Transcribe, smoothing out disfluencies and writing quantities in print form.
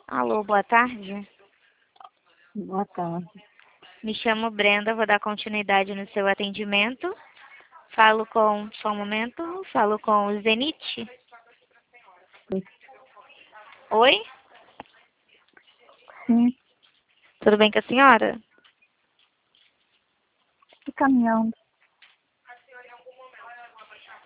Alô, boa tarde. Boa tarde. Me chamo Brenda, vou dar continuidade no seu atendimento. Só um momento, falo com o Zenit. Oi? Sim, Tudo bem com a senhora? que caminhão.